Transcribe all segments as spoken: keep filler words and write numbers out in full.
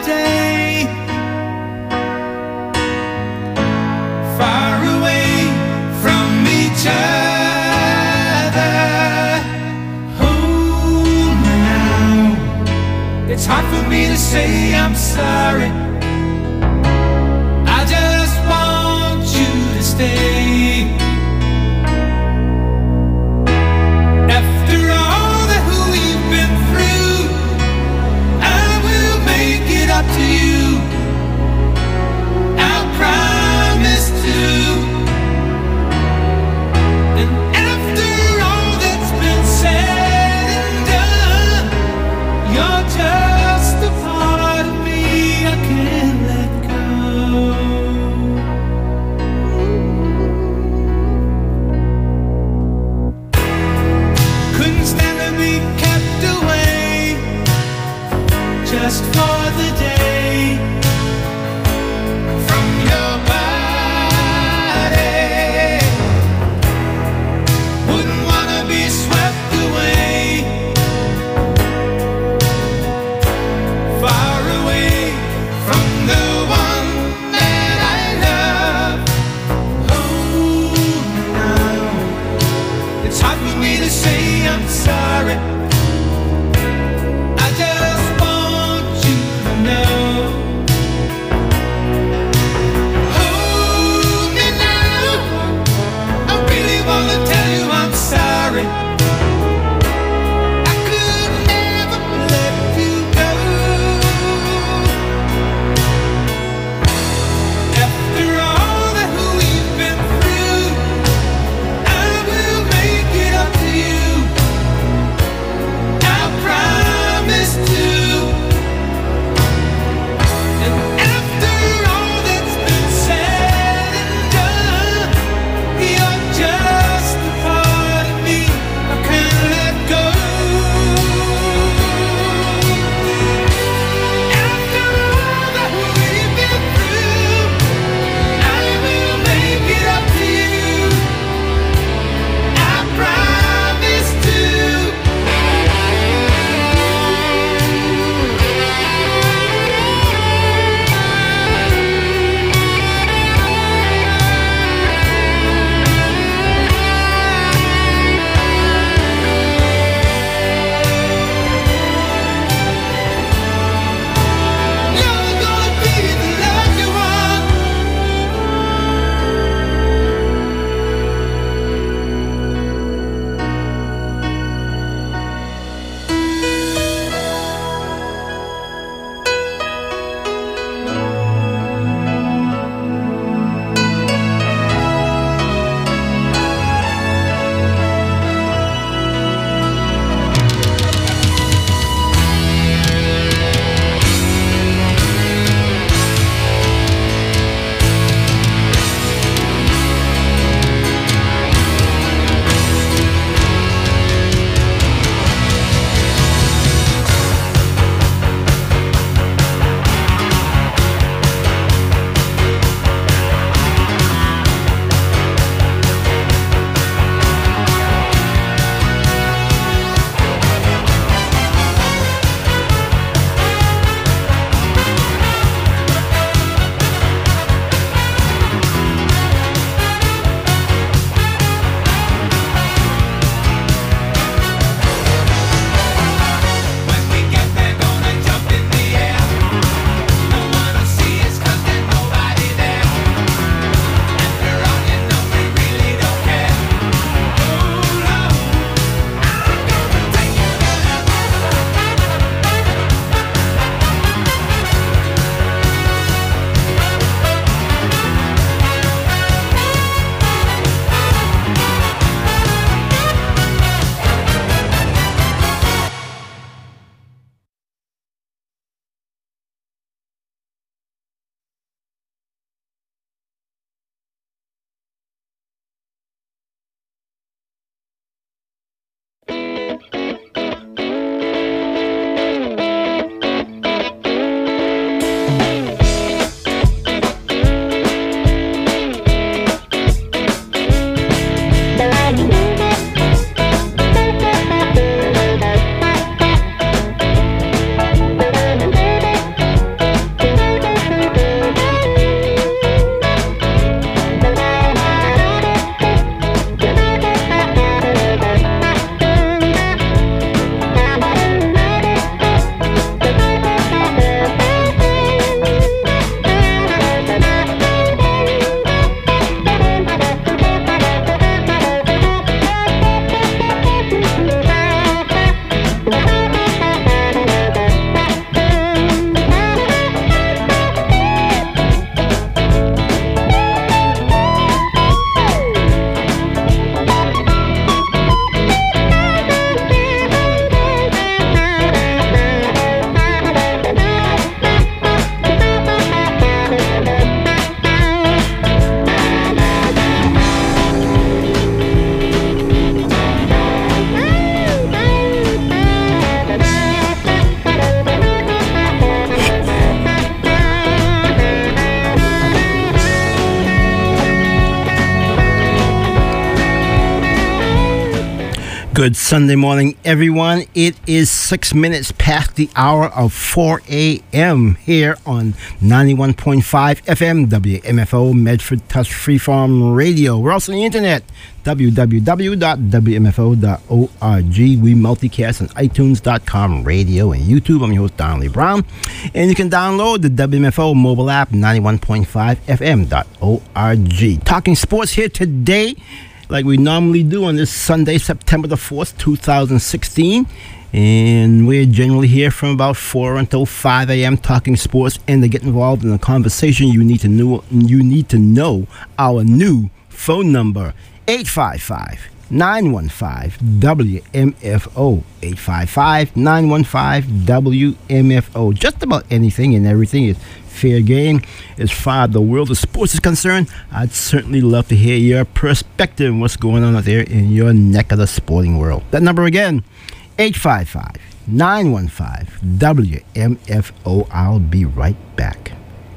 day, far away from each other. Hold me now, it's hard for me to say I'm sorry. I just want you to stay. After all that we've been through, I will make it up to you. I promise to. And after all that's been said and done, you're just a part of me I can't let go. Couldn't stand to be kept away just for the day from your body. Wouldn't wanna be swept away, far away from the one that I love. Oh, now it's hard for me to say I'm sorry. I just want you Good Sunday morning, everyone. It is six minutes past the hour of four a.m. here on ninety-one point five F M, W M F O, Medford Touch Freeform Radio. We're also on the internet, w w w dot w m f o dot org. We multicast on iTunes dot com radio and YouTube. I'm your host, Donnelly Brown. And you can download the W M F O mobile app, ninety-one point five f m dot org. Talking sports here today, like we normally do on this Sunday, September the fourth, two thousand sixteen. And we're generally here from about four until five a.m. talking sports. And to get involved in the conversation, you need to know, you need to know our new phone number, eight five five, nine one five, W M F O. eight five five, nine one five, W M F O. Just about anything and everything is fair game. As far as the world of sports is concerned, I'd certainly love to hear your perspective on what's going on out there in your neck of the sporting world. That number again, eight five five, nine one five, W M F O. I'll be right back.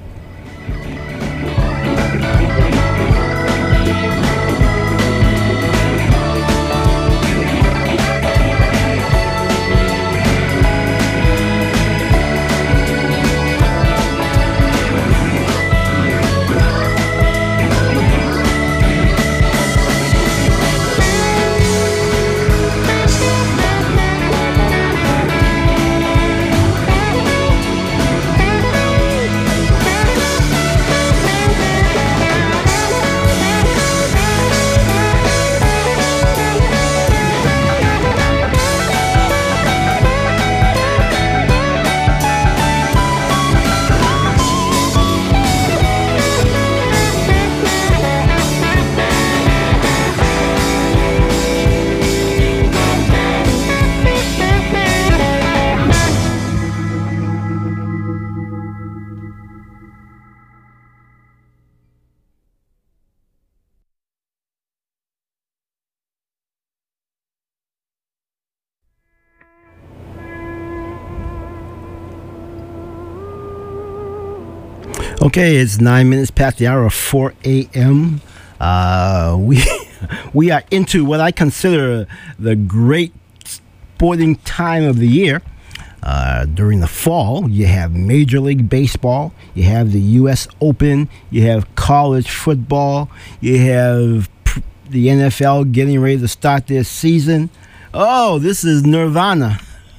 Okay, it's nine minutes past the hour of four a.m. Uh, we we are into what I consider the great sporting time of the year. Uh, during the fall, you have Major League Baseball, you have the U S Open, you have college football, you have pr- the N F L getting ready to start their season. Oh, this is Nirvana.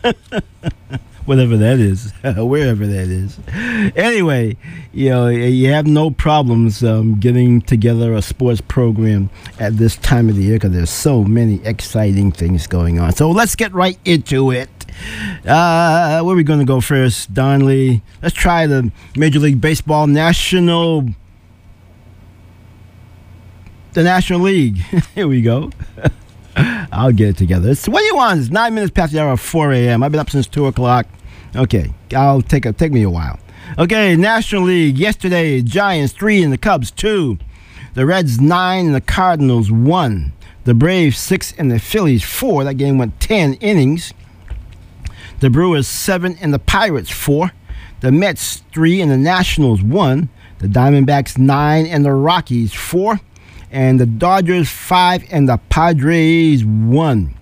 Whatever that is, wherever that is. Anyway, you know, you have no problems um, getting together a sports program at this time of the year because there's so many exciting things going on. So let's get right into it. Uh, where are we going to go first, Donnelly? Let's try the Major League Baseball National, the National League. Here we go. I'll get it together. It's, what do you want? It's nine minutes past the hour of four a.m. I've been up since two o'clock. Okay, I'll take a, take me a while. Okay, National League. Yesterday, Giants three and the Cubs two. The Reds nine and the Cardinals one. The Braves six and the Phillies four. That game went ten innings. The Brewers seven and the Pirates four. The Mets three and the Nationals one. The Diamondbacks nine and the Rockies four. And the Dodgers five and the Padres one.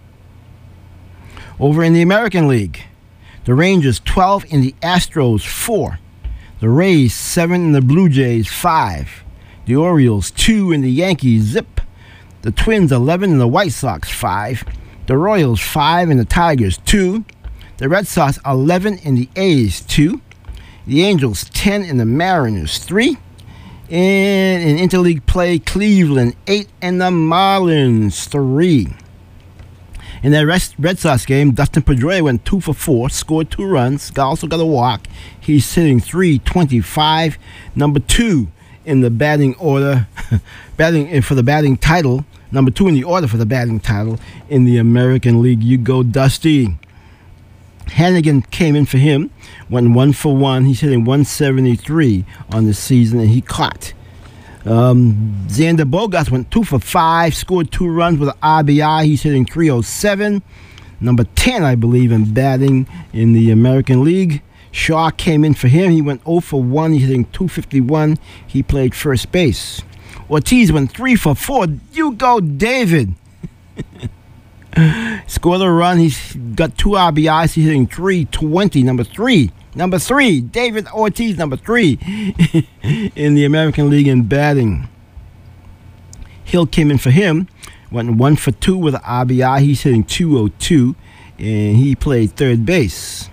Over in the American League, the Rangers twelve and the Astros four. The Rays seven and the Blue Jays five. The Orioles two and the Yankees zip. The Twins eleven and the White Sox five. The Royals five and the Tigers two. The Red Sox eleven and the A's two. The Angels ten and the Mariners three. And in interleague play, Cleveland eight and the Marlins three. In that Red Sox game, Dustin Pedroia went two for four, scored two runs, also got a walk. He's hitting three twenty-five, number two in the batting order, batting for the batting title, number two in the order for the batting title in the American League. You go, Dusty. Hannigan came in for him, went one for one. He's hitting one seventy-three on the season, and he caught. Um, Xander Bogaerts went two for five, scored two runs with an R B I. He's hitting three oh seven. Number ten, I believe, in batting in the American League. Shaw came in for him. He went oh for one. He's hitting two fifty-one. He played first base. Ortiz went three for four. You go, David. Scored a run. He's got two R B Is. He's hitting three twenty. Number three. Number three. David Ortiz, number three in the American League in batting. Hill came in for him. Went one for two with an R B I. He's hitting two oh two. And he played third base.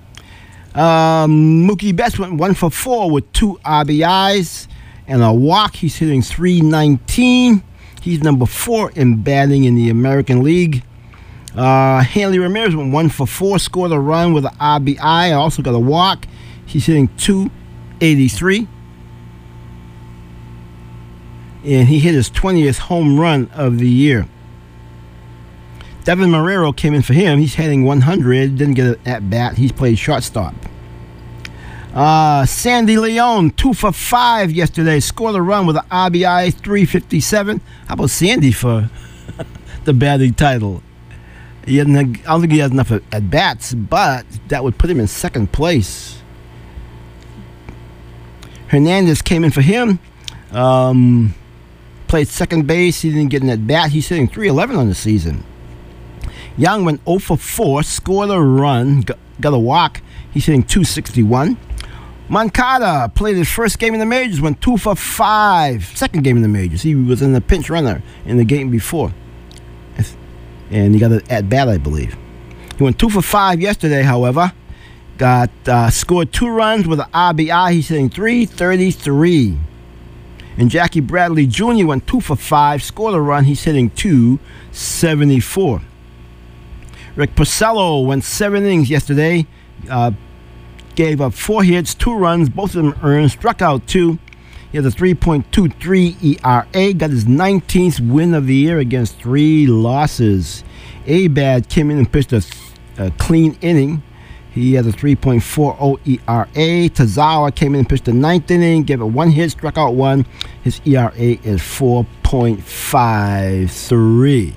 Um, Mookie Betts went one for four with two R B Is and a walk. He's hitting three nineteen. He's number four in batting in the American League. Uh, Hanley Ramirez went one for four, scored a run with an R B I. Also got a walk. He's hitting two eighty-three. And he hit his twentieth home run of the year. Devin Marrero came in for him. He's hitting one hundred. Didn't get an at-bat. He's played shortstop. Uh, Sandy Leon, two for five yesterday. Scored a run with an R B I, three fifty-seven. How about Sandy for the batting title? He hasn't, I don't think he has enough at-bats, but that would put him in second place. Hernandez came in for him. Um, played second base. He didn't get an at-bat. He's hitting three eleven on the season. Young went oh for four, scored a run, got, got a walk. He's hitting two sixty-one. Moncada played his first game in the majors, went two for five. Second game in the majors. He was in the pinch runner in the game before. And he got an at-bat, I believe. He went two for five yesterday, however. Got uh, scored two runs with an R B I. He's hitting three thirty-three. And Jackie Bradley Junior went two for five, scored a run. He's hitting two seventy-four. Rick Porcello went seven innings yesterday. Uh, gave up four hits, two runs, both of them earned, struck out two. He has a three point two three E R A, got his nineteenth win of the year against three losses. Abad came in and pitched a, a clean inning. He has a three point four oh E R A. Tazawa came in and pitched the ninth inning, gave it one hit, struck out one. His E R A is four point five three.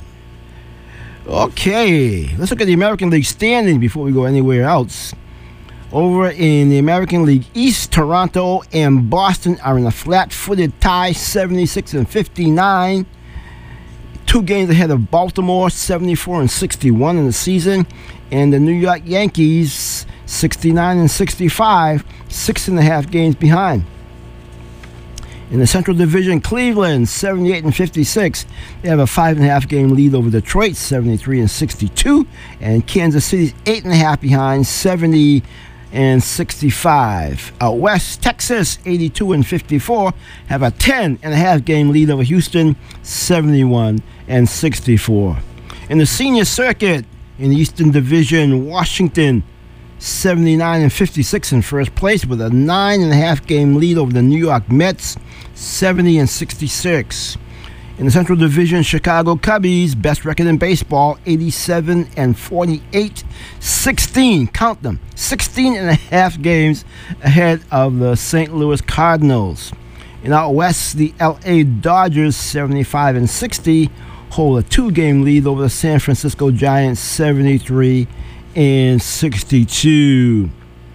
Okay, let's look at the American League standings before we go anywhere else. Over in the American League East, Toronto and Boston are in a flat-footed tie, seventy-six and fifty-nine. Two games ahead of Baltimore, seventy-four and sixty-one in the season. And the New York Yankees, sixty-nine and sixty-five, six and a half games behind. In the Central Division, Cleveland, seventy-eight and fifty-six. They have a five and a half game lead over Detroit, seventy-three and sixty-two. And Kansas City's eight and a half behind, seventy and sixty-five. Out west, Texas, eighty-two and fifty-four, have a ten and a half game lead over Houston, seventy-one and sixty-four. In the senior circuit, in the Eastern Division, Washington, seventy-nine and fifty-six in first place with a nine and a half game lead over the New York Mets, seventy and sixty-six. In the Central Division, Chicago Cubbies, best record in baseball, eighty-seven and forty-eight, sixteen, count them, sixteen and a half games ahead of the Saint Louis Cardinals. And out west, the L A Dodgers, seventy-five and sixty, hold a two-game lead over the San Francisco Giants, seventy-three and sixty-two.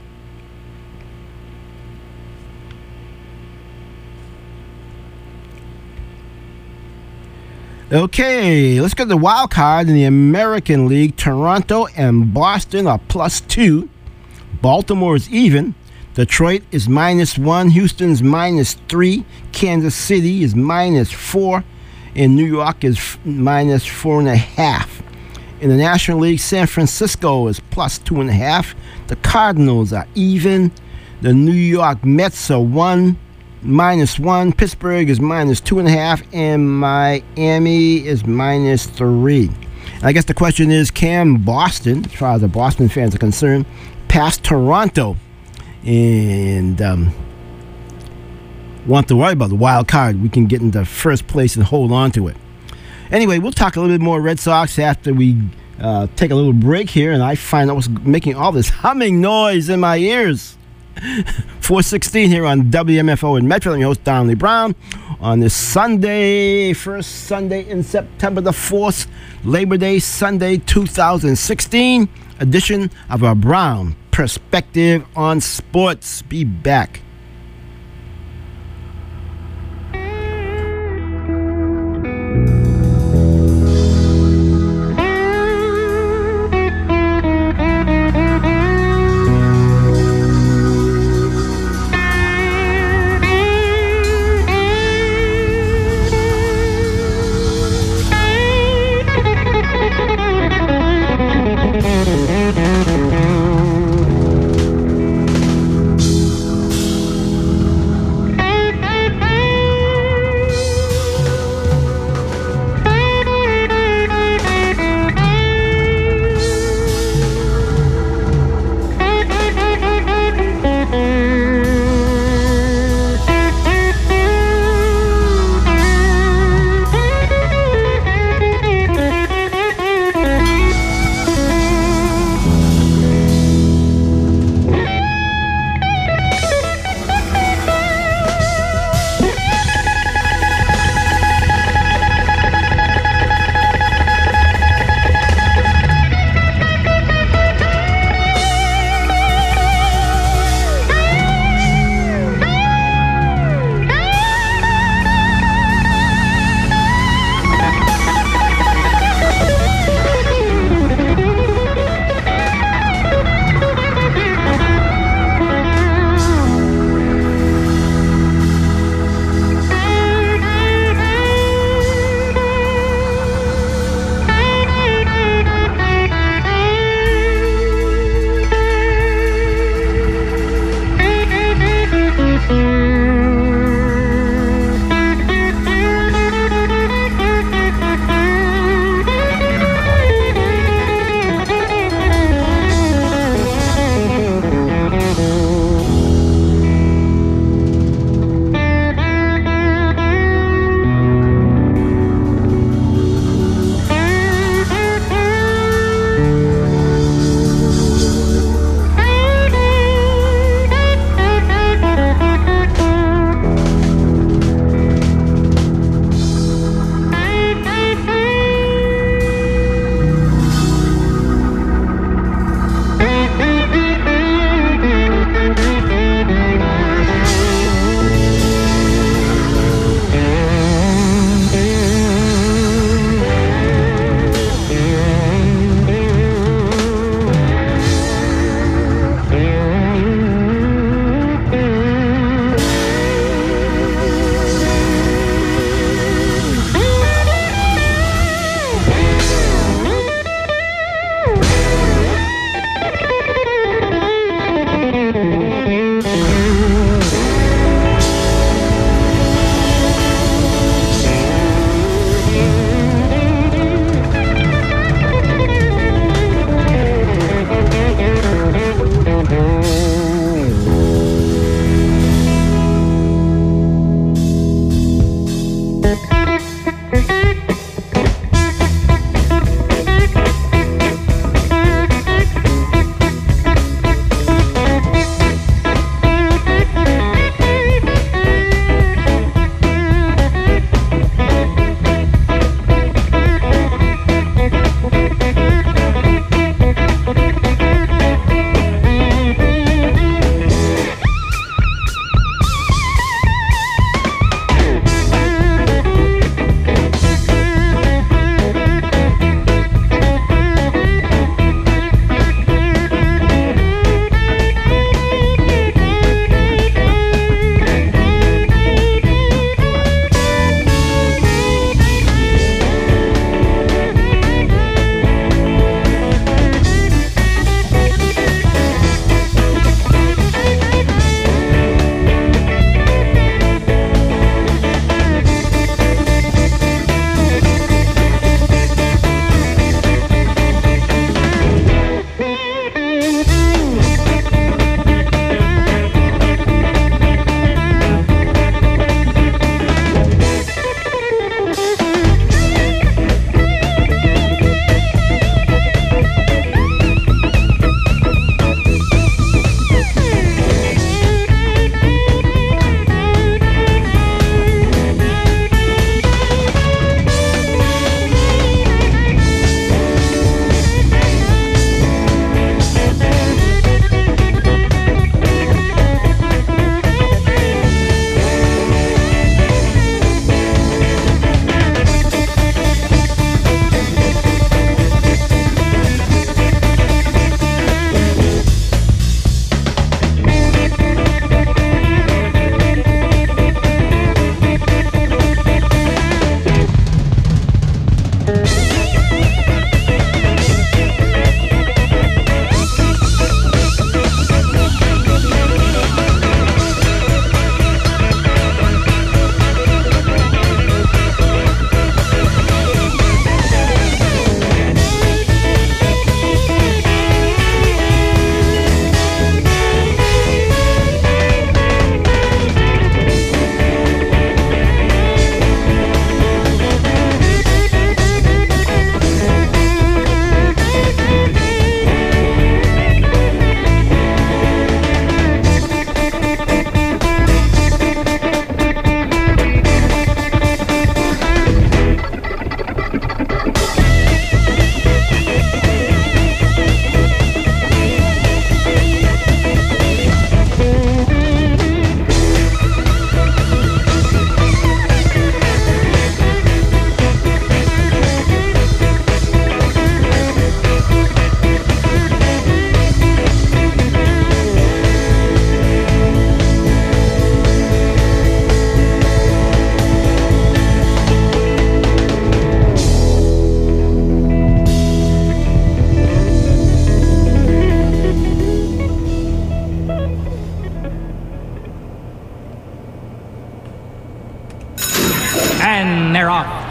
Okay, let's get the wild card in the American League. Toronto and Boston are plus two. Baltimore is even. Detroit is minus one. Houston's minus three. Kansas City is minus four. And New York is f- minus four and a half. In the National League, San Francisco is plus two and a half. The Cardinals are even. The New York Mets are one, minus one. Pittsburgh is minus two and a half. And Miami is minus three. And I guess the question is, can Boston, as far as the Boston fans are concerned, pass Toronto and um, want to worry about the wild card? We can get into first place and hold on to it. Anyway, we'll talk a little bit more Red Sox after we uh, take a little break here, and I find out what's making all this humming noise in my ears. four sixteen here on W M F O in Medford. I'm your host, Donnelly Brown, on this Sunday, first Sunday in September the fourth, Labor Day Sunday two thousand sixteen edition of our Brown Perspective on Sports. Be back.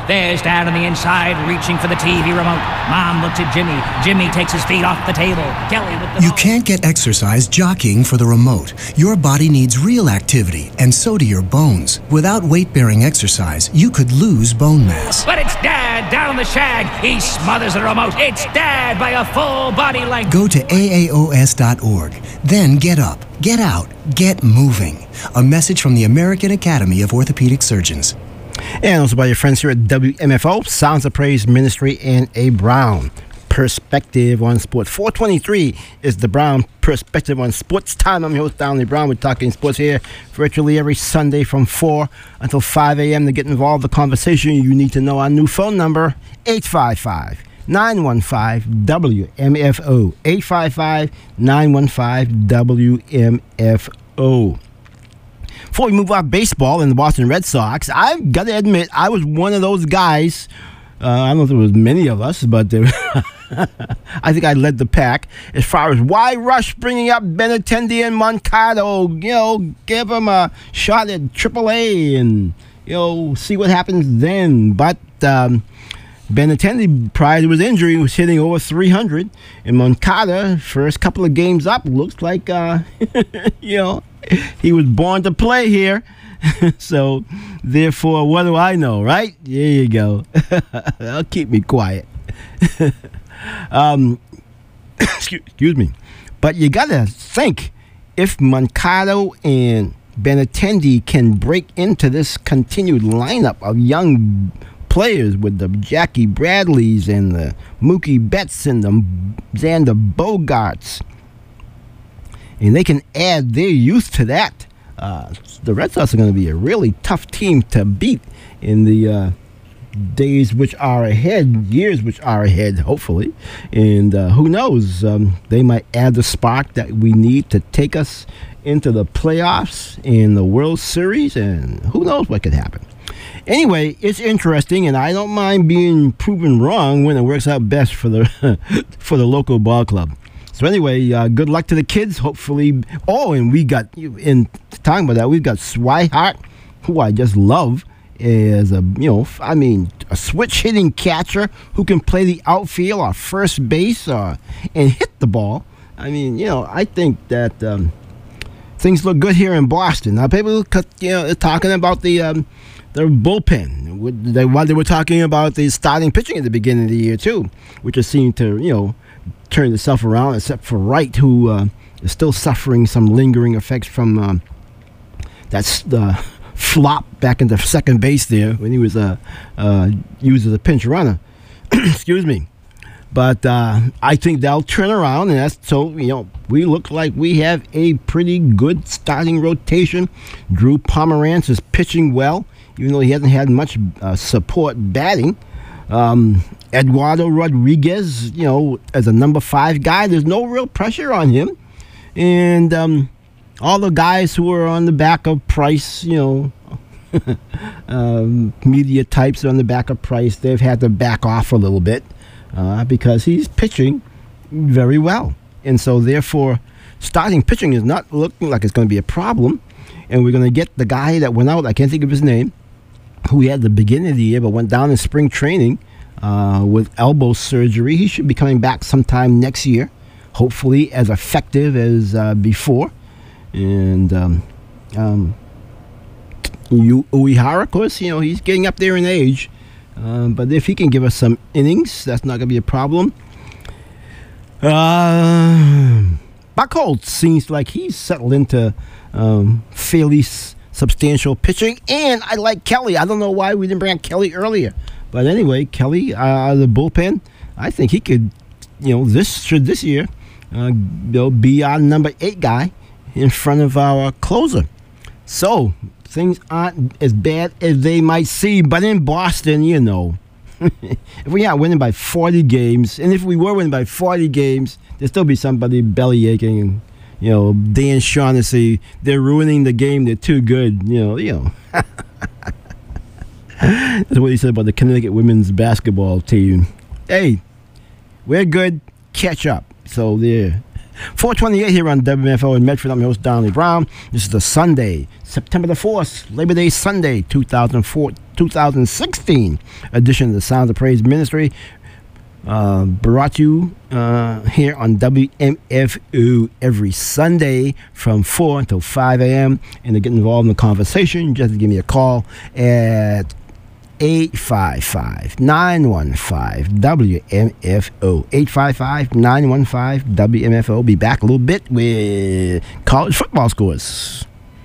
There's Dad on the inside, reaching for the T V remote. Mom looks at Jimmy. Jimmy takes his feet off the table. Kelly with the You ball. can't get exercise jockeying for the remote. Your body needs real activity, and so do your bones. Without weight-bearing exercise, you could lose bone mass. But it's Dad down on the shag. He smothers the remote. It's Dad by a full body length. Go to A A O S dot org. Then get up, get out, get moving. A message from the American Academy of Orthopedic Surgeons. And also by your friends here at W M F O, Sounds of Praise Ministry, and A. Brown Perspective on Sports. four twenty-three is the Brown Perspective on Sports time. I'm your host, Donnie Brown. We're talking sports here virtually every Sunday from four until five a.m. To get involved in the conversation, you need to know our new phone number, eight five five, nine one five, W M F O. eight five five, nine one five, W M F O. Before we move off baseball and the Boston Red Sox, I've got to admit, I was one of those guys. Uh, I don't know if there was many of us, but there, I think I led the pack as far as why rush bringing up Benintendi and Moncada. You know, give them a shot at triple A and, you know, see what happens then. But um, Benintendi, prior to his injury, was hitting over three hundred. And Moncada, first couple of games up, looks like, uh, you know, he was born to play here. So, therefore, what do I know, right? There you go. That'll keep me quiet. um, excuse, excuse me. But you got to think, if Moncada and Benintendi can break into this continued lineup of young players with the Jackie Bradleys and the Mookie Betts and the Xander Bogarts, and they can add their youth to that, uh, the Red Sox are going to be a really tough team to beat in the uh, days which are ahead, years which are ahead, hopefully. And uh, who knows, um, they might add the spark that we need to take us into the playoffs and the World Series, and who knows what could happen. Anyway, it's interesting, and I don't mind being proven wrong when it works out best for the for the local ball club. So anyway, uh, good luck to the kids. Hopefully, oh, and we got, in talking about that, we've got Swihart, who I just love, as a, you know, I mean, a switch hitting catcher who can play the outfield or first base or, and hit the ball. I mean, you know, I think that um, things look good here in Boston. Now, people, you know, are talking about the um, the bullpen. They, while they were talking about the starting pitching at the beginning of the year too, which has seemed to, you know, turn itself around, except for Wright, who uh, is still suffering some lingering effects from uh, that uh, flop back into second base there when he was uh, uh, used as a pinch runner. Excuse me. But uh, I think they'll turn around, and that's so, you know, we look like we have a pretty good starting rotation. Drew Pomeranz is pitching well, even though he hasn't had much uh, support batting. Um, Eduardo Rodriguez, you know, as a number five guy, there's no real pressure on him. And um, all the guys who are on the back of Price, you know, um, media types on the back of Price, they've had to back off a little bit uh, because he's pitching very well. And so, therefore, starting pitching is not looking like it's going to be a problem. And we're going to get the guy that went out, I can't think of his name, who he had at the beginning of the year but went down in spring training uh, with elbow surgery. He should be coming back sometime next year, hopefully as effective as uh, before. And um, um, Uehara, of course, you know, he's getting up there in age. Um, but if he can give us some innings, that's not going to be a problem. Uh, Buchholz seems like he's settled into um, fairly s- substantial pitching. And I like Kelly. I don't know why we didn't bring out Kelly earlier. But anyway, Kelly, uh, out of the bullpen, I think he could, you know, this should this year uh, you know, be our number eight guy in front of our closer. So things aren't as bad as they might seem. But in Boston, you know, if we aren't winning by forty games, and if we were winning by forty games, there'd still be somebody belly aching, and, you know, Dan Shaughnessy, they're ruining the game, they're too good, you know, you know. That's what he said about the Connecticut women's basketball team. Hey, we're good, catch up. So there. four twenty-eight here on W M F O in Medford. I'm your host, Donnie Brown. This is the Sunday, September the fourth, Labor Day Sunday, two thousand four, two thousand sixteen edition of the Sounds of Praise Ministry. Uh, brought to you uh, here on W M F O every Sunday from four until five a.m. And to get involved in the conversation, just give me a call at eight five five, nine one five, W M F O. eight five five, nine one five, W M F O. Be back a little bit with college football scores.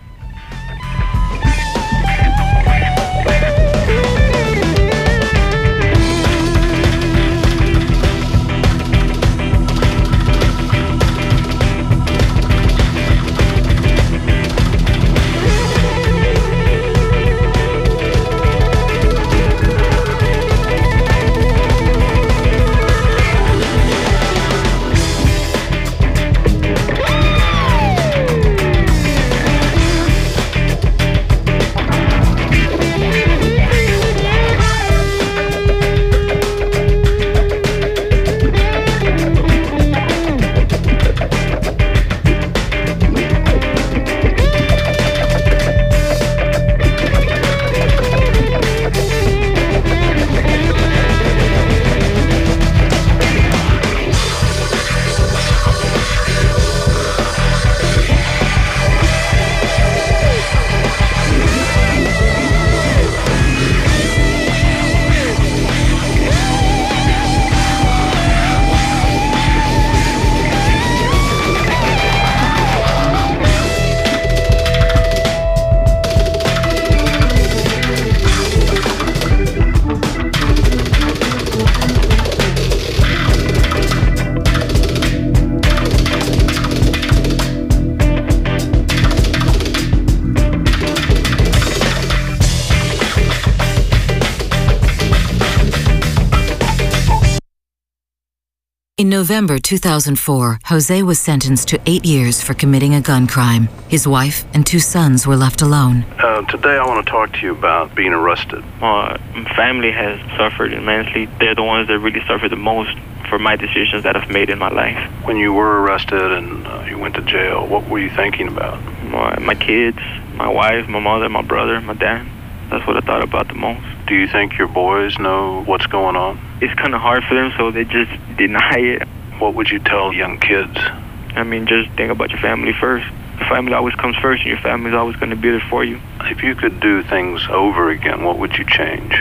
In November two thousand four, Jose was sentenced to eight years for committing a gun crime. His wife and two sons were left alone. Uh, today I want to talk to you about being arrested. My family has suffered immensely. They're the ones that really suffered the most for my decisions that I've made in my life. When you were arrested and uh, you went to jail, what were you thinking about? My, my kids, my wife, my mother, my brother, my dad. That's what I thought about the most. Do you think your boys know what's going on? It's kind of hard for them, so they just deny it. What would you tell young kids? I mean, just think about your family first. Your family always comes first, and your family's always going to be there for you. If you could do things over again, what would you change?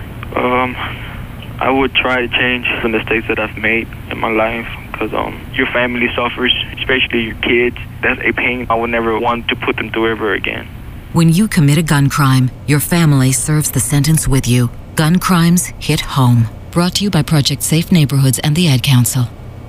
Um, I would try to change the mistakes that I've made in my life, because um, your family suffers, especially your kids. That's a pain I would never want to put them through ever again. When you commit a gun crime, your family serves the sentence with you. Gun crimes hit home. Brought to you by Project Safe Neighborhoods and the Ad Council.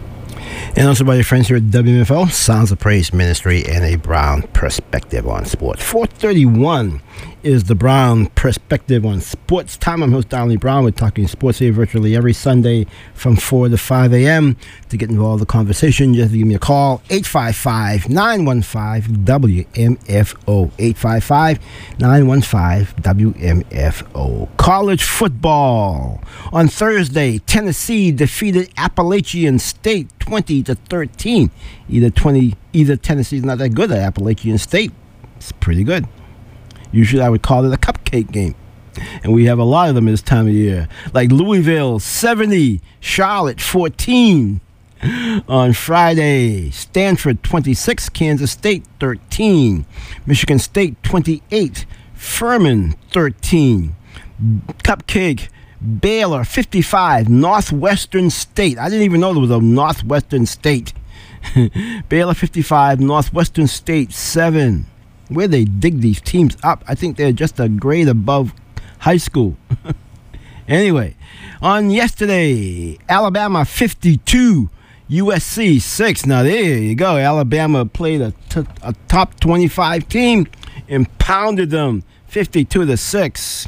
And also by your friends here at W M F O, Sounds of Praise Ministry, and a Brown Perspective on Sports. four thirty-one is the Brown Perspective on Sports time. I'm host Donnie Brown. We're talking sports here virtually every Sunday from four to five a.m. To get involved in the conversation, just give me a call, eight five five, nine one five, W M F O. eight five five, nine one five, W M F O. College football. On Thursday, Tennessee defeated Appalachian State twenty to thirteen. Either twenty, either Tennessee's not that good at Appalachian State. It's pretty good. Usually I would call it a cupcake game. And we have a lot of them this time of year. Like Louisville seventy, Charlotte fourteen. On Friday, Stanford twenty-six, Kansas State thirteen. Michigan State twenty-eight, Furman thirteen. Cupcake, Baylor fifty-five, Northwestern State. I didn't even know there was a Northwestern State. Baylor fifty-five, Northwestern State seven. Where they dig these teams up. I think they're just a grade above high school. Anyway, on yesterday, Alabama fifty-two, U S C six. Now there you go. Alabama played a, t- a top twenty-five team and pounded them fifty-two to six.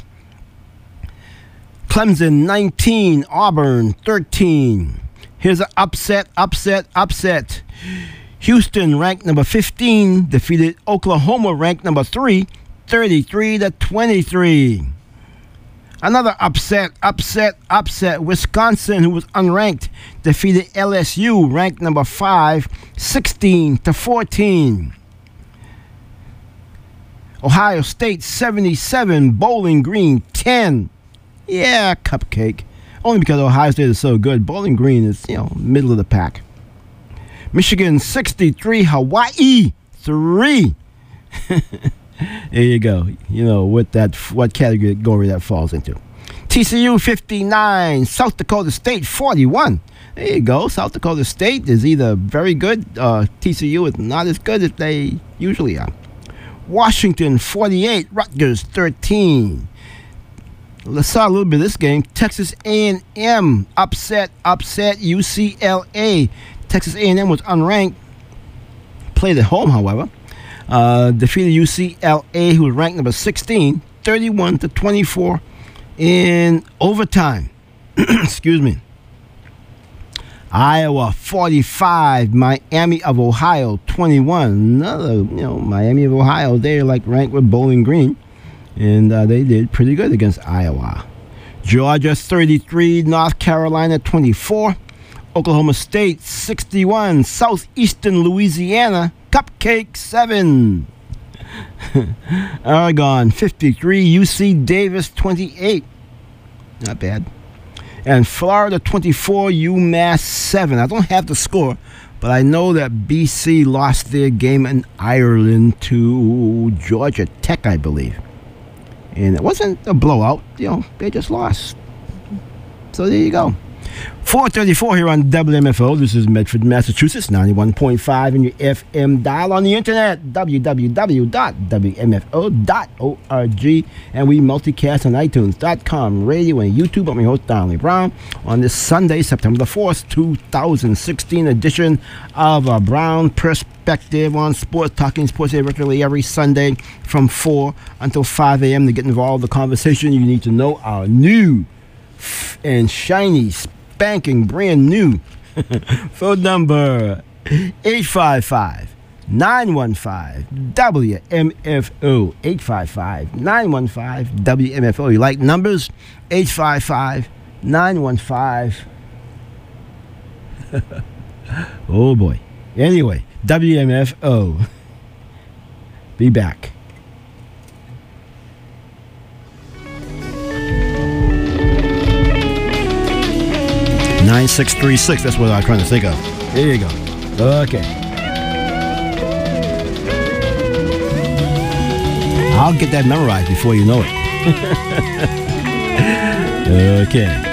Clemson nineteen, Auburn thirteen. Here's an upset, upset, upset. Houston, ranked number fifteen, defeated Oklahoma, ranked number three, thirty-three to twenty-three. Another upset, upset, upset. Wisconsin, who was unranked, defeated L S U, ranked number five, sixteen to fourteen. Ohio State, seventy-seven. Bowling Green, ten. Yeah, cupcake. Only because Ohio State is so good. Bowling Green is, you know, middle of the pack. Michigan, sixty-three. Hawaii, three. There you go. You know what that what category that falls into. T C U fifty-nine, South Dakota State forty-one. There you go. South Dakota State is either very good, uh, T C U is not as good as they usually are. Washington forty-eight, Rutgers thirteen. Let's saw a little bit of this game. Texas A and M upset, upset U C L A. Texas A and M was unranked. Played at home, however. Uh, defeated U C L A, who was ranked number sixteen, thirty-one to twenty-four in overtime. Excuse me. Iowa forty-five, Miami of Ohio twenty-one. Another, you know, Miami of Ohio, they're like ranked with Bowling Green, and uh, they did pretty good against Iowa. Georgia thirty-three, North Carolina twenty-four. Oklahoma State sixty-one, Southeastern Louisiana Cupcake seven. Oregon fifty-three, U C Davis twenty-eight. Not bad. And Florida twenty-four, UMass seven. I don't have the score, but I know that B C lost their game in Ireland to Georgia Tech, I believe. And it wasn't a blowout, you know, they just lost. So there you go. four thirty-four here on W M F O. This is Medford, Massachusetts, ninety-one point five in your F M dial. On the internet, w w w dot w m f o dot org. And we multicast on iTunes dot com, radio, and YouTube. I'm your host, Donley Brown, on this Sunday, September the fourth, two thousand sixteen edition of a Brown Perspective on Sports, talking sports here virtually every Sunday from four until five a.m. To get involved in the conversation, you need to know our new and shiny, spanking, brand new phone number, eight five five, nine one five, W M F O, eight five five, nine one five, W M F O. You like numbers? eight five five, nine one five. Oh boy. Anyway, W M F O. Be back. nine six three six, that's what I was trying to think of. There you go. Okay. I'll get that memorized before you know it. Okay.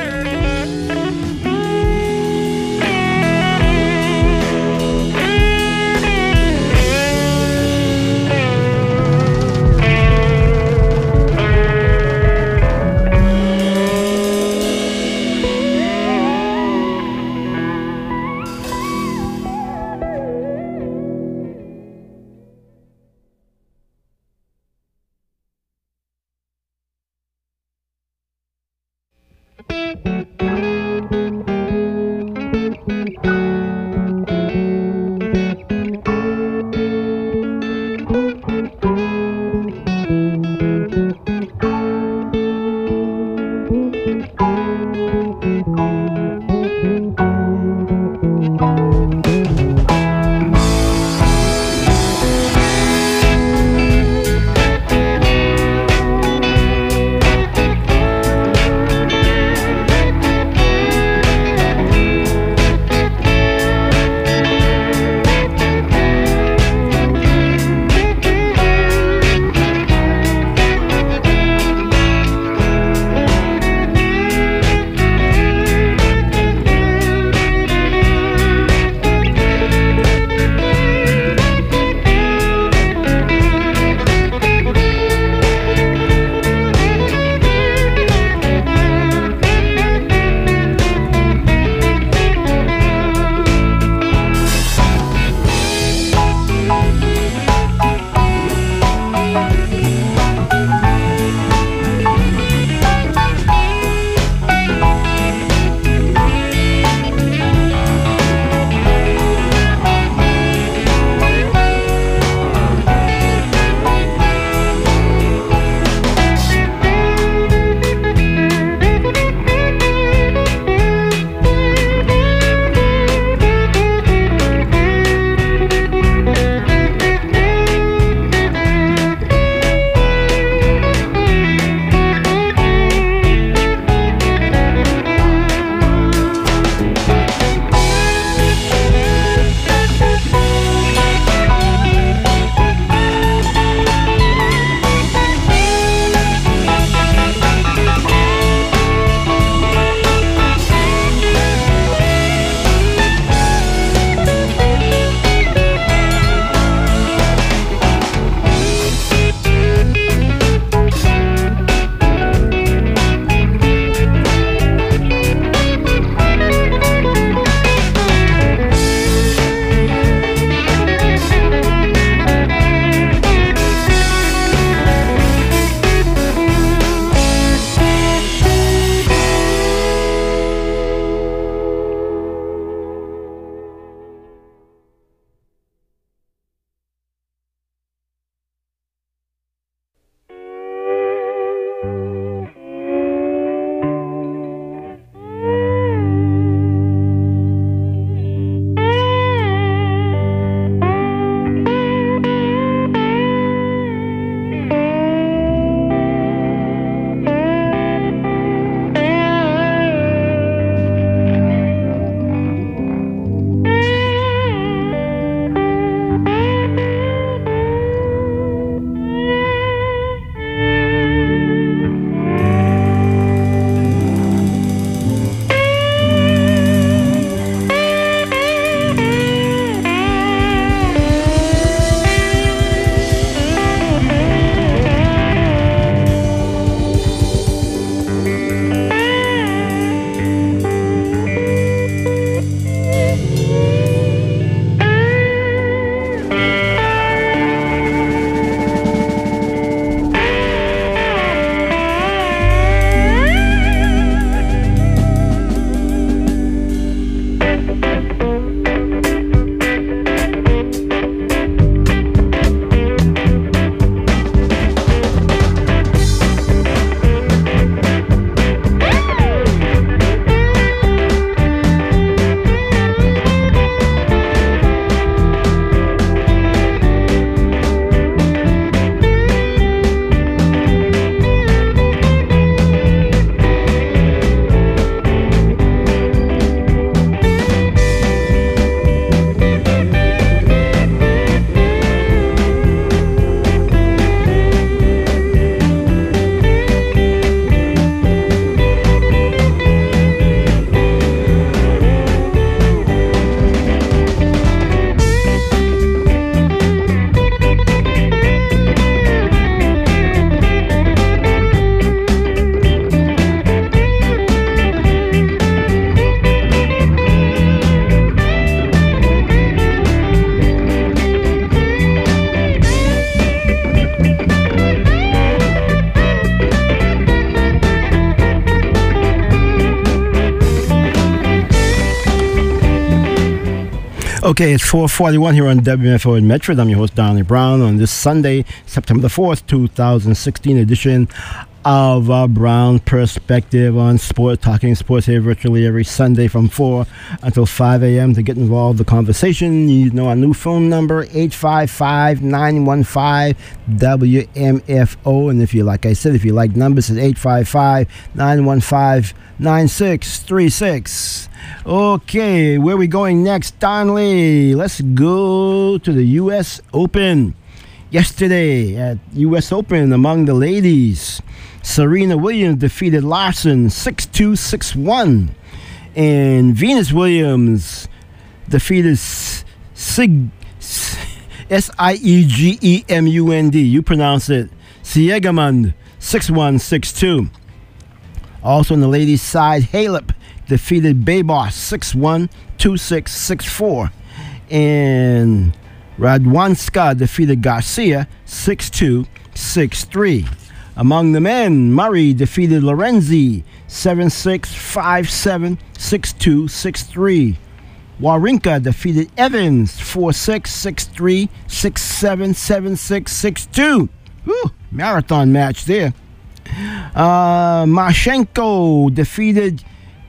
Okay, it's four forty-one here on W M F O in Medford. I'm your host, Donnie Brown, on this Sunday, September the fourth, twenty sixteen edition of uh, Brown Perspective on Sport, talking sports here virtually every Sunday from four until five a.m. To get involved in the conversation, you know our new phone number, eight five five, nine one five, W M F O. And if you, like I said, if you like numbers, it's eight five five, nine one five, nine six three six. Okay, where are we going next, Donley? Let's go to the U S Open. Yesterday at U S Open among the ladies, Serena Williams defeated Larson six two, six one. And Venus Williams defeated Sig, S I E G E M U N D. You pronounce it, Siegemund, six one, six two. Also on the ladies' side, Halep defeated Babos six one, two six, six four. And Radwanska defeated Garcia six two, six three. Among the men, Murray defeated Lorenzi seven six, five seven, six two, six three. Wawrinka defeated Evans four six, six three, six seven, seven six, six two. Whew, marathon match there. Uh, Marchenko defeated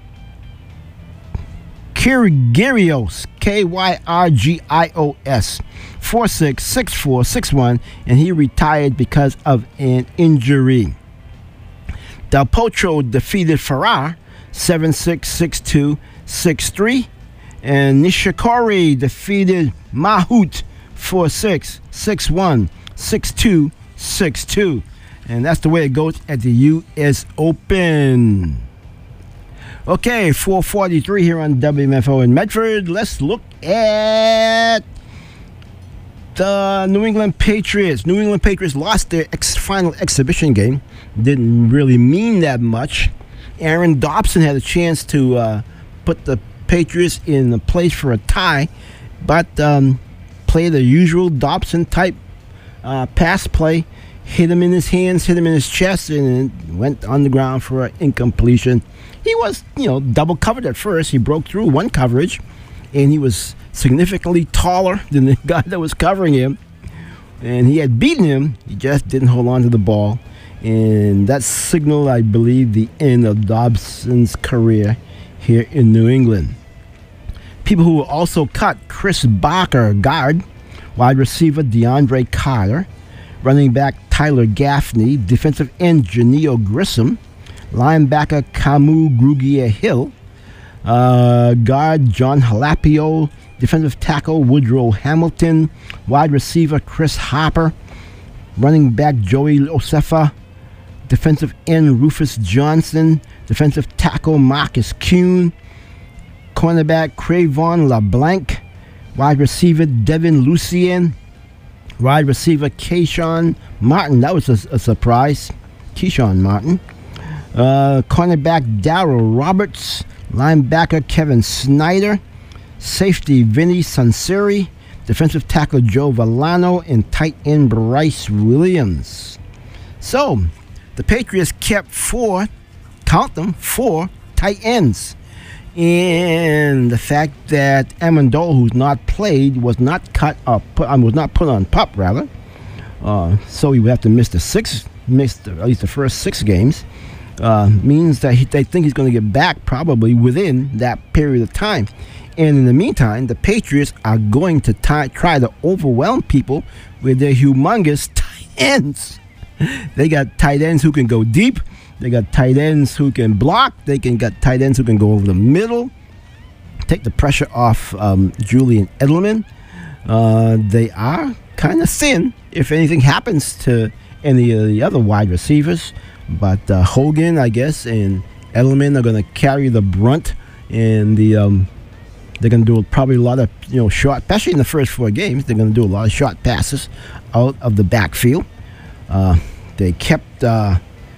Kyrgios, K Y R G I O S, four six, six four, six one, and he retired because of an injury. Del Potro defeated Farrar, seven six, six two, six three, and Nishikori defeated Mahut, four six, six one, six two, six two. And that's the way it goes at the U S Open. Okay, four forty-three here on W M F O in Medford. Let's look at the New England Patriots. New England Patriots lost their ex- final exhibition game. Didn't really mean that much. Aaron Dobson had a chance to uh, put the Patriots in a place for a tie, but um, played the usual Dobson-type uh, pass play. Hit him in his hands, hit him in his chest, and it went on the ground for an incompletion. He was, you know, double covered at first. He broke through one coverage, and he was significantly taller than the guy that was covering him. And he had beaten him. He just didn't hold on to the ball. And that signaled, I believe, the end of Dobson's career here in New England. People who were also cut: Chris Barker, guard; wide receiver DeAndre Carter; running back Tyler Gaffney; defensive end Janio Grissom; linebacker Camus Grugier-Hill; uh, guard John Halapio; defensive tackle Woodrow Hamilton; wide receiver Chris Harper; running back Joey Osefa; defensive end Rufus Johnson; defensive tackle Marcus Kuhn; cornerback Crayvon LeBlanc; wide receiver Devin Lucien; wide receiver Keyshawn Martin. That was a, a surprise. Keyshawn Martin. Uh, cornerback Darrell Roberts. Linebacker Kevin Snyder. Safety Vinny Sanseri. Defensive tackle Joe Villano. And tight end Bryce Williams. So, the Patriots kept four, count them, four tight ends. And the fact that Amendola, who's not played, was not cut up, put, um, was not put on pup rather, uh, so he would have to miss the six, miss the, at least the first six games, uh, means that he, they think he's going to get back probably within that period of time. And in the meantime, the Patriots are going to t- try to overwhelm people with their humongous tight ends. They got tight ends who can go deep. They got tight ends who can block. They can got tight ends who can go over the middle, take the pressure off um, Julian Edelman. Uh, they are kind of thin if anything happens to any of the other wide receivers. But uh, Hogan, I guess, and Edelman are going to carry the brunt, and the um, they're going to do probably a lot of you know short, especially in the first four games. They're going to do a lot of short passes out of the backfield. Uh, they kept. Uh,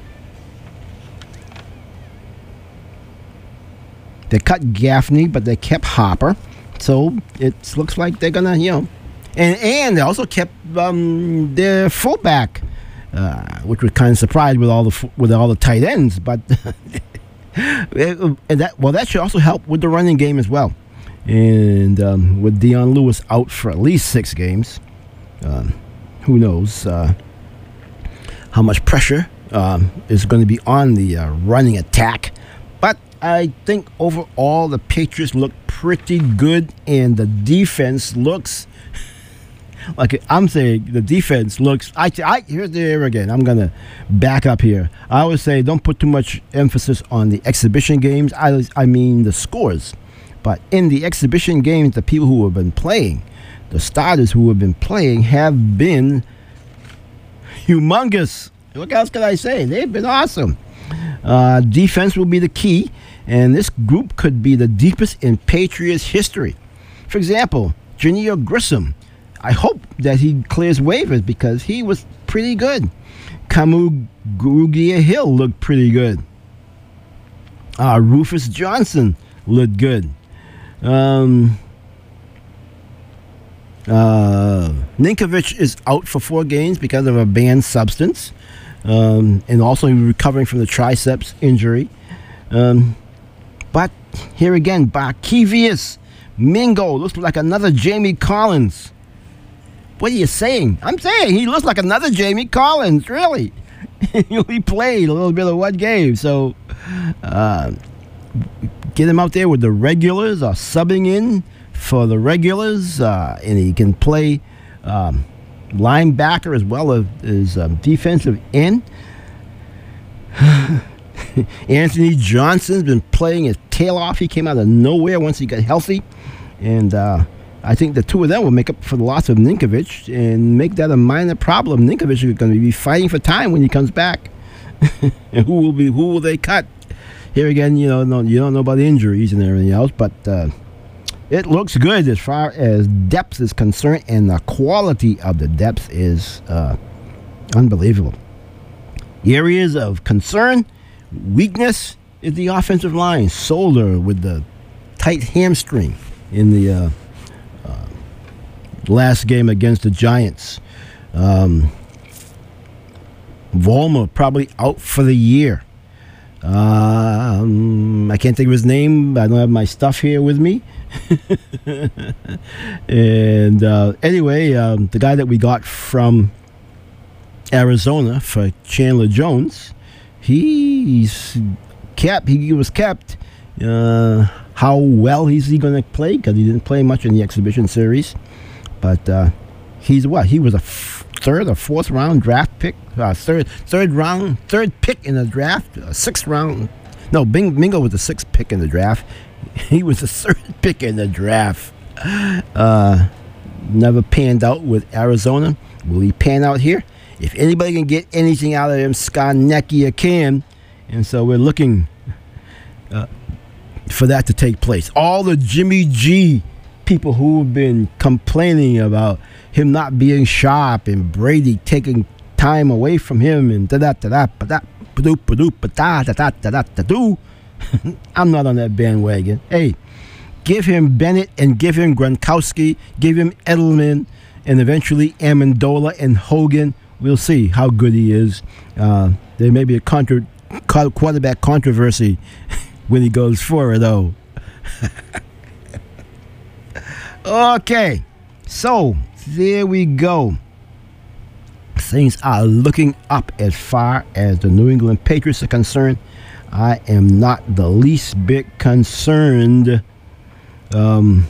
They cut Gaffney, but they kept Hopper. So it looks like they're going to, you know. And, and they also kept um, their fullback, uh, which was kind of surprised with all the with all the tight ends. But and that well, that should also help with the running game as well. And um, with Dion Lewis out for at least six games, um, who knows uh, how much pressure um, is going to be on the uh, running attack. But I think overall the Patriots look pretty good, and the defense looks like I'm saying the defense looks. I, I here's there again. I'm gonna back up here. I always say don't put too much emphasis on the exhibition games. I I mean the scores, but in the exhibition games, the people who have been playing, the starters who have been playing, have been humongous. What else can I say? They've been awesome. Uh, defense will be the key, and this group could be the deepest in Patriots history. For example, Janeel Grissom. I hope that he clears waivers because he was pretty good. Kamu Grugier-Hill looked pretty good. Uh, Rufus Johnson looked good. Um, uh, Ninkovich is out for four games because of a banned substance. Um, and also recovering from the triceps injury. Um, but here again, Barkevius Mingo looks like another Jamie Collins. What are you saying? I'm saying he looks like another Jamie Collins, really. He only played a little bit of one game, so uh, get him out there with the regulars or subbing in for the regulars, uh, and he can play um, linebacker as well as, as um, defensive end. Anthony Johnson's been playing his tail off. He came out of nowhere once he got healthy, and uh, I think the two of them will make up for the loss of Ninkovich and make that a minor problem. Ninkovich is going to be fighting for time when he comes back. And who will be who will they cut? Here again, you know, no, you don't know about the injuries and everything else, but uh, it looks good as far as depth is concerned, and the quality of the depth is uh, unbelievable. Areas of concern, weakness is the offensive line. Solder with the tight hamstring in the uh, uh, last game against the Giants. Um, Volmer probably out for the year. Um, I can't think of his name. I don't have my stuff here with me. and uh, anyway, um, the guy that we got from Arizona for Chandler Jones, he's kept. He was kept. Uh, how well is he going to play? Because he didn't play much in the exhibition series. But uh, he's what? He was a f- third or fourth round draft pick. Uh, third, third round, third pick in the draft. Uh, sixth round. No, Bing, Mingo was the sixth pick in the draft. He was the third pick in the draft. Uh, never panned out with Arizona. Will he pan out here? If anybody can get anything out of him, Skarnecchia can. And so we're looking uh, for that to take place. All the Jimmy G people who have been complaining about him not being sharp and Brady taking time away from him and da da da da da da da da da da da da. I'm not on that bandwagon. Hey, give him Bennett and give him Gronkowski, give him Edelman, and eventually Amendola and Hogan. We'll see how good he is. Uh, there may be a contra- quarterback controversy when he goes for it, though. Okay, so there we go. Things are looking up as far as the New England Patriots are concerned. I am not the least bit concerned. Um,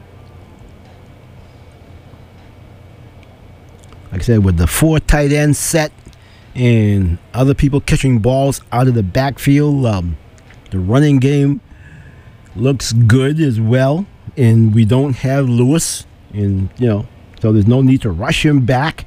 like I said, with the four tight end set and other people catching balls out of the backfield, um, the running game looks good as well. And we don't have Lewis, and you know, so there's no need to rush him back.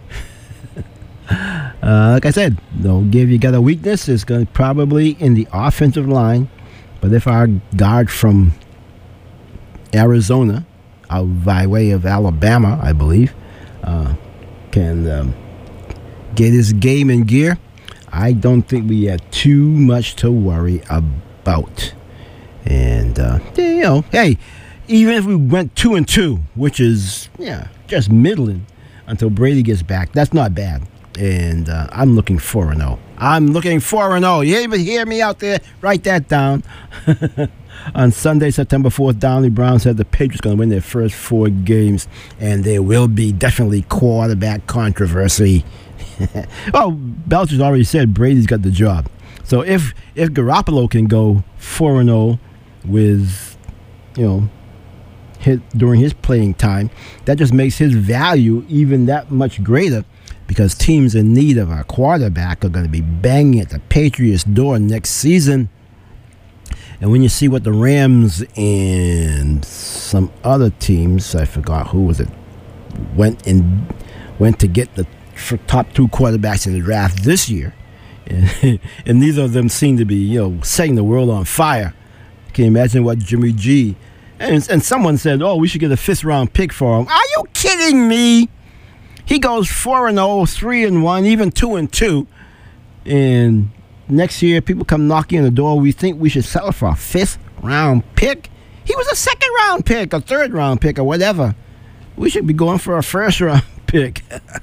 Uh, like I said, they'll give you got a weakness. It's going to probably in the offensive line. But if our guard from Arizona, out by way of Alabama, I believe, uh, can um, get his game in gear, I don't think we have too much to worry about. And uh, you know, hey, even if we went two and two, which is yeah, just middling until Brady gets back, that's not bad. And uh, I'm looking four and oh. I'm looking four and oh. You even hear me out there? Write that down. On Sunday, September fourth, Donnelly Brown said the Patriots going to win their first four games, and there will be definitely quarterback controversy. Well, Belichick's already said Brady's got the job. So if if Garoppolo can go four and oh with, you know, his, during his playing time, that just makes his value even that much greater, because teams in need of a quarterback are going to be banging at the Patriots' door next season. And when you see what the Rams and some other teams, I forgot who was it, went and went to get the top two quarterbacks in the draft this year, and, and neither of them seem to be, you know, setting the world on fire. Can you imagine what Jimmy G and, and someone said, "Oh, we should get a fifth round pick for him." Are you kidding me? He goes four and oh, three and one, even two and two, and next year people come knocking on the door. We think we should settle for a fifth round pick. He was a second round pick, a third round pick, or whatever. We should be going for a first round pick.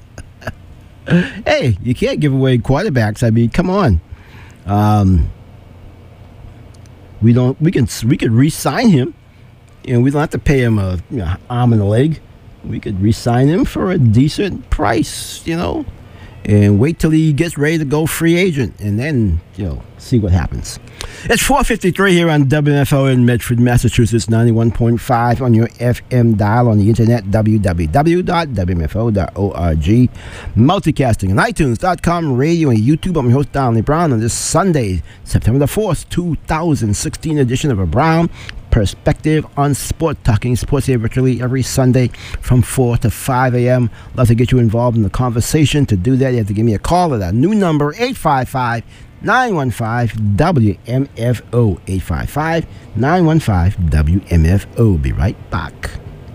Hey, you can't give away quarterbacks. I mean, come on. Um, we don't. We can. We could re-sign him, and we don't have to pay him a, you know, arm and a leg. We could re-sign him for a decent price, you know, and wait till he gets ready to go free agent, and then, you know, see what happens. It's four fifty-three here on W M F O in Medford, Massachusetts, ninety-one point five on your F M dial, on the internet, w w w dot w m f o dot org, multicasting on iTunes dot com, radio and YouTube. I'm your host, Donnelly Brown, on this Sunday, September the fourth, two thousand sixteen edition of a Brown Perspective on Sport, talking sports here virtually every Sunday from four to five a.m. Love to get you involved in the conversation. To do that, you have to give me a call at our new number, eight five five, nine one five, W M F O, eight five five, nine one five, W M F O. Be right back.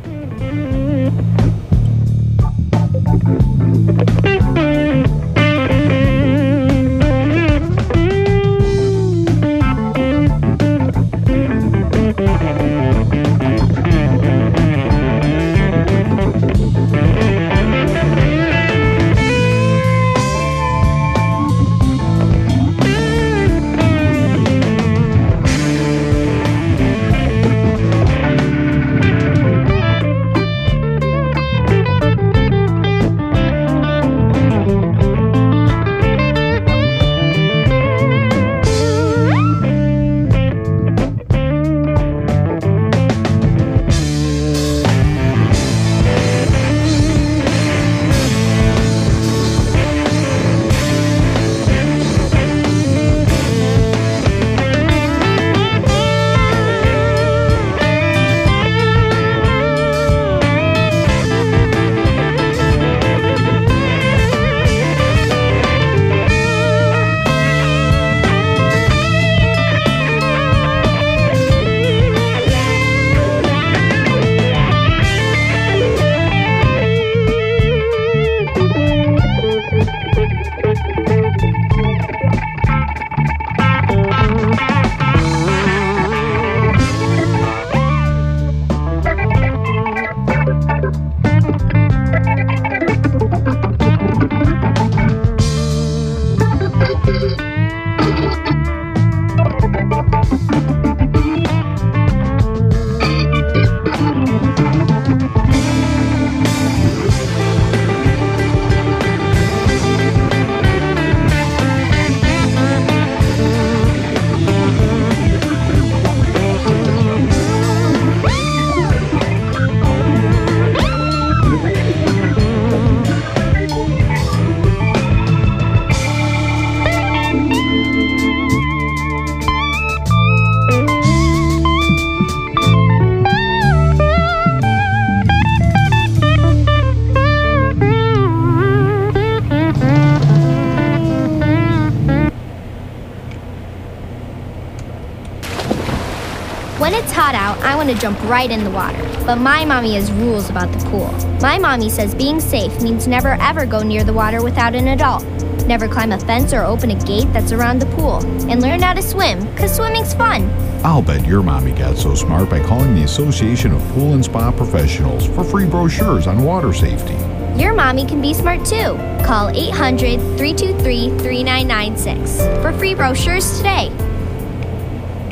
I want to jump right in the water, but my mommy has rules about the pool. My mommy says being safe means never ever go near the water without an adult. Never climb a fence or open a gate that's around the pool. And learn how to swim, because swimming's fun. I'll bet your mommy got so smart by calling the Association of Pool and Spa Professionals for free brochures on water safety. Your mommy can be smart too. Call eight hundred, three two three, three nine nine six for free brochures today.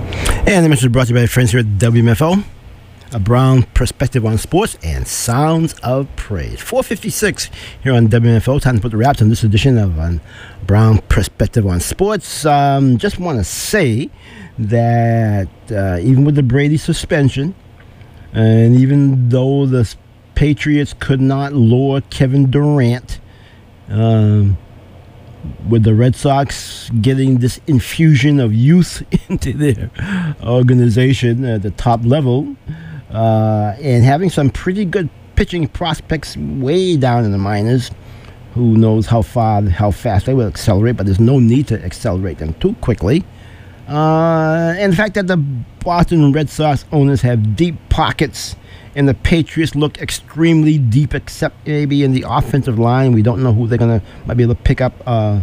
And the message is brought to you by friends here at W M F O. A Brown perspective on sports and sounds of praise. four fifty-six here on W M F O. Time to put the wraps on this edition of um, Brown perspective on sports. Um, just want to say that uh, even with the Brady suspension, and even though the Patriots could not lure Kevin Durant, um, with the Red Sox getting this infusion of youth into their organization at the top level, uh, and having some pretty good pitching prospects way down in the minors, who knows how far, how fast they will accelerate, but there's no need to accelerate them too quickly. Uh, and the fact that the Boston Red Sox owners have deep pockets and the Patriots look extremely deep, except maybe in the offensive line. We don't know who they're going to might be able to pick up uh,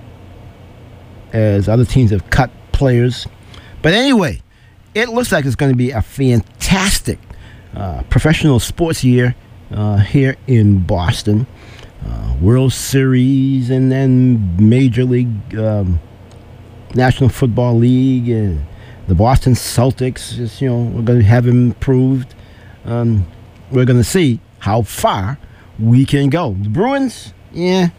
as other teams have cut players. But anyway, it looks like it's going to be a fantastic uh, professional sports year uh, here in Boston. Uh, World Series and then Major League, um, National Football League, and the Boston Celtics. Just, you know, we're going to have improved. Um, we're going to see how far we can go. The Bruins, yeah.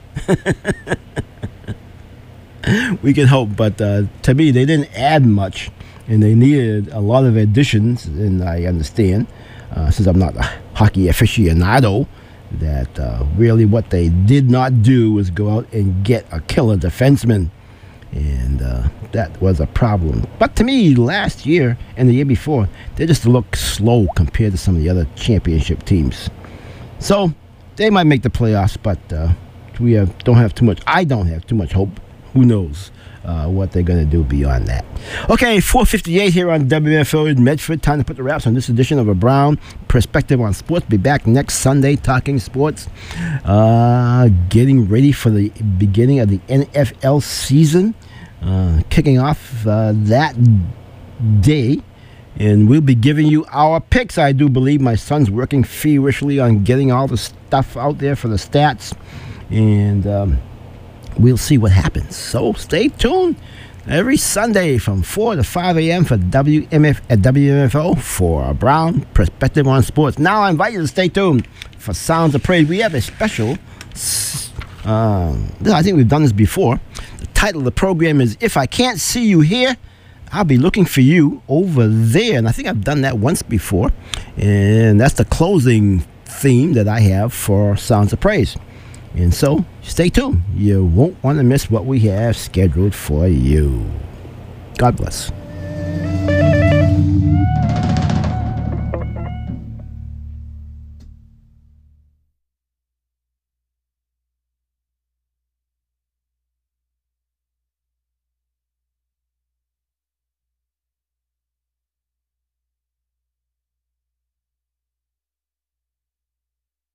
We can hope, but uh, to me, they didn't add much, and they needed a lot of additions, and I understand, uh, since I'm not a hockey aficionado, that uh, really what they did not do was go out and get a killer defenseman, and uh, that was a problem. But to me, last year and the year before, they just look slow compared to some of the other championship teams. So they might make the playoffs, but uh, we have, don't have too much. I don't have too much hope. Who knows uh, what they're going to do beyond that. Okay, four fifty-eight here on W M F O in Medford. Time to put the wraps on this edition of A Brown Perspective on Sports. Be back next Sunday talking sports. Uh, getting ready for the beginning of the N F L season. Uh, kicking off uh, that day. And we'll be giving you our picks. I do believe my son's working feverishly on getting all the stuff out there for the stats. And um, we'll see what happens. So stay tuned every Sunday from four to five a.m. for W M F at W M F O for a Brown Perspective on Sports. Now I invite you to stay tuned for Sounds of Praise. We have a special, um, I think we've done this before. The title of the program is If I Can't See You Here, I'll be looking for you over there. And I think I've done that once before. And that's the closing theme that I have for Sounds of Praise. And so, stay tuned. You won't want to miss what we have scheduled for you. God bless.